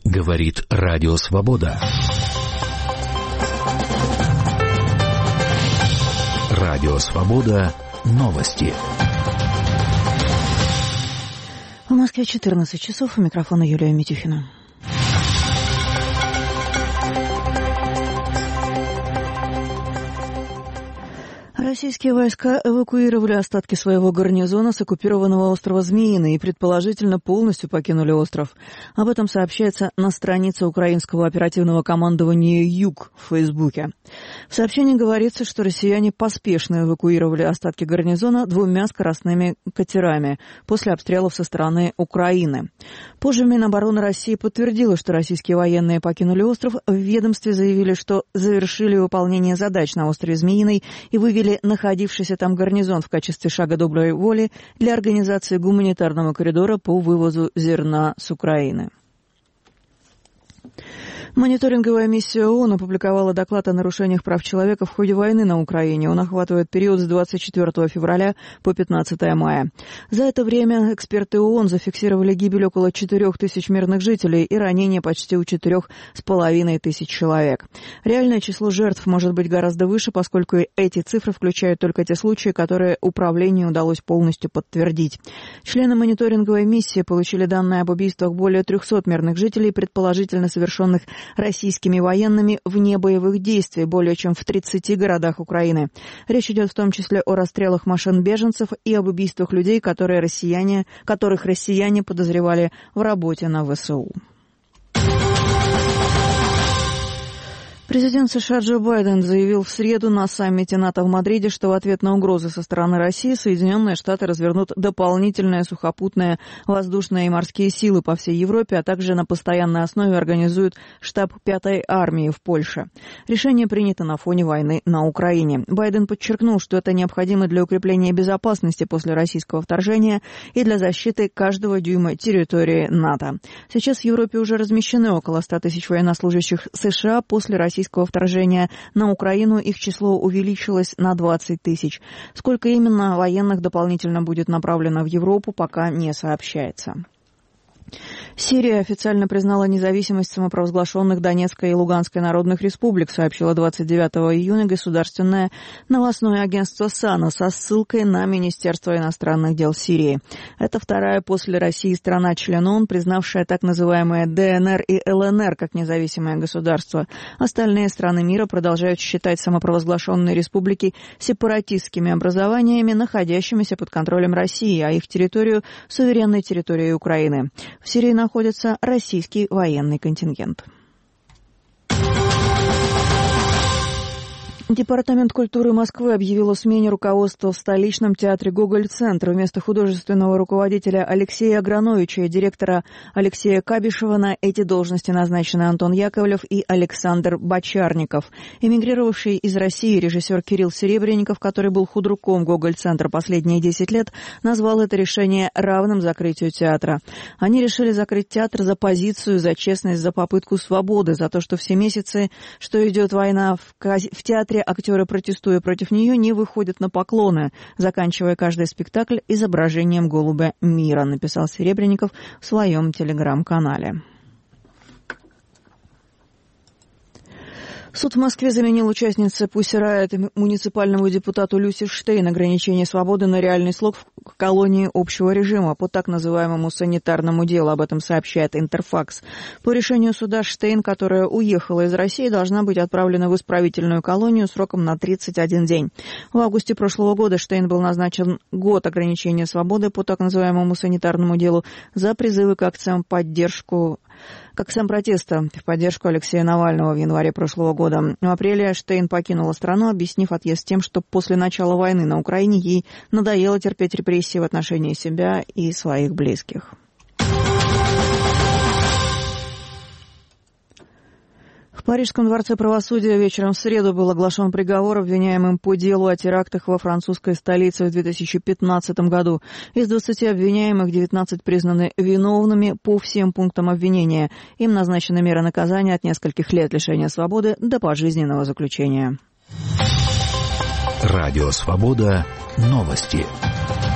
Говорит Радио Свобода. Радио Свобода. Новости. В Москве 14 часов. У микрофона Юлия Митюхина. Российские войска эвакуировали остатки своего гарнизона с оккупированного острова Змеиный и, предположительно, полностью покинули остров. Об этом сообщается на странице украинского оперативного командования «Юг» в Фейсбуке. В сообщении говорится, что россияне поспешно эвакуировали остатки гарнизона 2 скоростными катерами после обстрелов со стороны Украины. Позже Минобороны России подтвердило, что российские военные покинули остров. В ведомстве заявили, что завершили выполнение задач на острове Змеиный и вывели находившийся там гарнизон в качестве шага доброй воли для организации гуманитарного коридора по вывозу зерна с Украины. Мониторинговая миссия ООН опубликовала доклад о нарушениях прав человека в ходе войны на Украине. Он охватывает период с 24 февраля по 15 мая. За это время эксперты ООН зафиксировали гибель около 4000 мирных жителей и ранения почти у 4500 человек. Реальное число жертв может быть гораздо выше, поскольку эти цифры включают только те случаи, которые управлению удалось полностью подтвердить. Члены мониторинговой миссии получили данные об убийствах более 300 мирных жителей, предположительно совершенных российскими военными вне боевых действий более чем в 30 городах Украины. Речь идет в том числе о расстрелах машин беженцев и об убийствах людей, которых россияне подозревали в работе на ВСУ. Президент США Джо Байден заявил в среду на саммите НАТО в Мадриде, что в ответ на угрозы со стороны России Соединенные Штаты развернут дополнительные сухопутные, воздушные и морские силы по всей Европе, а также на постоянной основе организуют штаб 5-й армии в Польше. Решение принято на фоне войны на Украине. Байден подчеркнул, что это необходимо для укрепления безопасности после российского вторжения и для защиты каждого дюйма территории НАТО. Сейчас в Европе уже размещены около 100 тысяч военнослужащих США. После российского вторжения на Украину их число увеличилось на 20 тысяч. Сколько именно военных дополнительно будет направлено в Европу, пока не сообщается. Сирия официально признала независимость самопровозглашенных Донецкой и Луганской народных республик, сообщило 29 июня государственное новостное агентство САНА со ссылкой на Министерство иностранных дел Сирии. Это вторая после России страна-член ООН, признавшая так называемые ДНР и ЛНР как независимое государство. Остальные страны мира продолжают считать самопровозглашенные республики сепаратистскими образованиями, находящимися под контролем России, а их территорию – суверенной территорией Украины. В Сирии находится российский военный контингент. Департамент культуры Москвы объявил о смене руководства в столичном театре «Гоголь-центр». Вместо художественного руководителя Алексея Аграновича и директора Алексея Кабишева на эти должности назначены Антон Яковлев и Александр Бочарников. Эмигрировавший из России режиссер Кирилл Серебренников, который был худруком «Гоголь-центра» последние 10 лет, назвал это решение равным закрытию театра. Они решили закрыть театр за позицию, за честность, за попытку свободы, за то, что все месяцы, что идет война в театре, актеры, протестуя против нее, не выходят на поклоны, заканчивая каждый спектакль изображением голубя мира, написал Серебренников в своем телеграм-канале. Суд в Москве заменил участнице Pussy Riot муниципальному депутату Люси Штейн ограничение свободы на реальный срок в колонии общего режима по так называемому санитарному делу. Об этом сообщает Интерфакс. По решению суда Штейн, которая уехала из России, должна быть отправлена в исправительную колонию сроком на 31 день. В августе прошлого года Штейн был назначен год ограничения свободы по так называемому санитарному делу за призывы к акциям протеста в поддержку Алексея Навального в январе прошлого года. В апреле Штейн покинула страну, объяснив отъезд тем, что после начала войны на Украине ей надоело терпеть репрессии в отношении себя и своих близких. В Парижском дворце правосудия вечером в среду был оглашен приговор обвиняемым по делу о терактах во французской столице в 2015 году. Из 20 обвиняемых 19 признаны виновными по всем пунктам обвинения. Им назначена мера наказания от нескольких лет лишения свободы до пожизненного заключения. Радио «Свобода». Новости.